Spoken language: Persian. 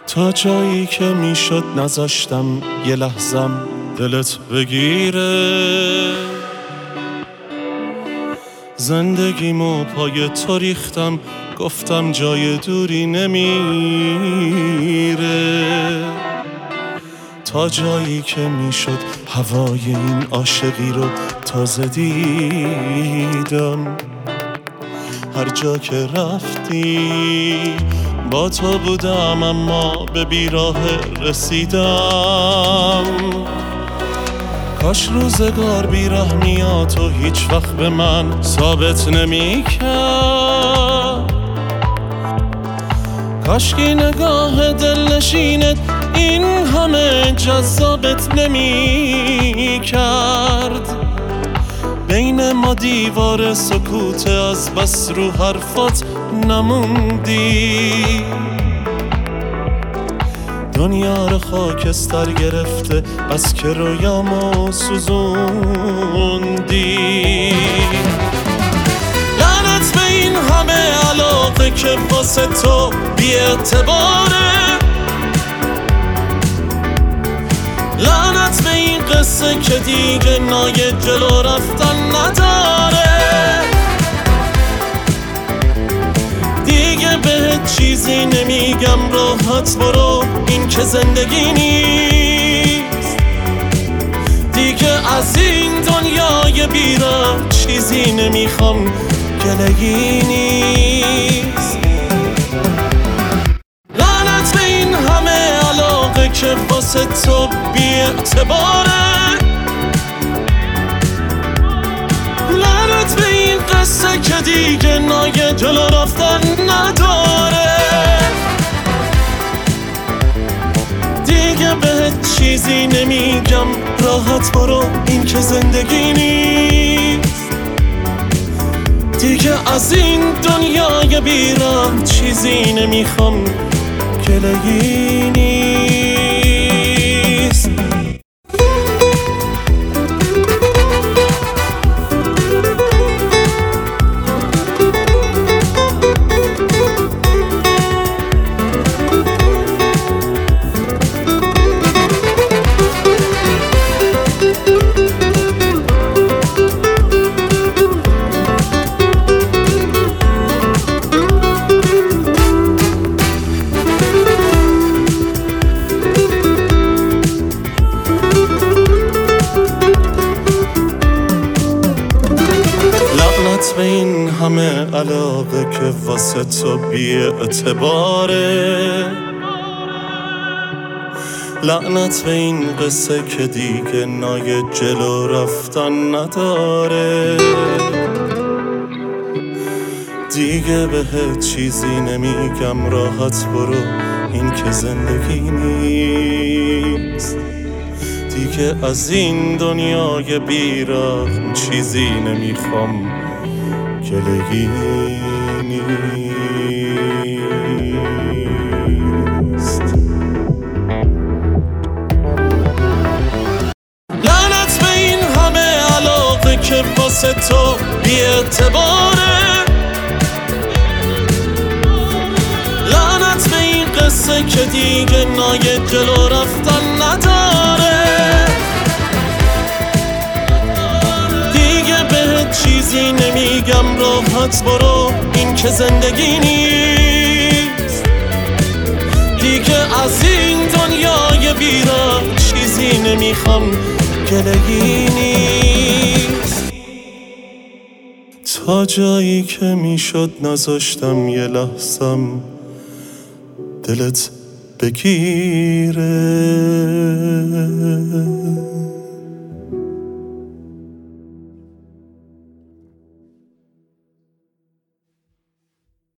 تا جایی که میشد نذاشتم یه لحظم دلت بگیره. زندگیمو پای تو ریختم، گفتم جای دوری نمیره. تا جایی که میشد هوای این عاشقی رو تازه دیدم. هر جا که رفتی با تو بودم، اما به بیراه رسیدم. کاش روزگار بیرحمیاتو هیچ وقت به من ثابت نمی کرد. کاش که نگاه دلنشینت این همه جذابت نمی کرد. بین ما دیوار سکوت، از بس رو حرفات نموندی. دنیا رو خاکستر گرفته، بس که رویامو سوزوندی. لعنت به این همه علاقه که واسه تو بی اعتباره. لعنت به این قصه که دیگه نای جلو رفتن نداره. دیگه بهت چیزی نمیگم، راحت برو، این که زندگی نیست. دیگه از این دنیای بیراه چیزی نمیخوام، گلگی نیست. لعنت به این همه علاقه که واسه تو بی اعتباره. لعنت به این قصه که دیگه نای جلو رفتن نداره. دیگه بهت چیزی نمیگم، راحت برو، این که زندگی نیست. دیگه از این دنیای بیراه چیزی نمیخوام، گلگی نیست. به این همه علاقه که واسه تو بی اعتباره. لعنت به این قصه که دیگه نای جلو رفتن نداره. دیگه بهت چیزی نمیگم، راحت برو، این که زندگی نیست. دیگه از این دنیای بیراه چیزی نمیخوام، گلگی نیست. لعنت به این همه علاقه که واسه تو بی اعتباره. لعنت به این قصه که دیگه نای جلو رفتن نداره. چیزی نمیگم، راحت برو، این که زندگی نیست. دیگه از این دنیای بیراه چیزی نمیخوام، گلگی نیست. تا جایی که میشد نذاشتم یه لحظم دلت بگیره.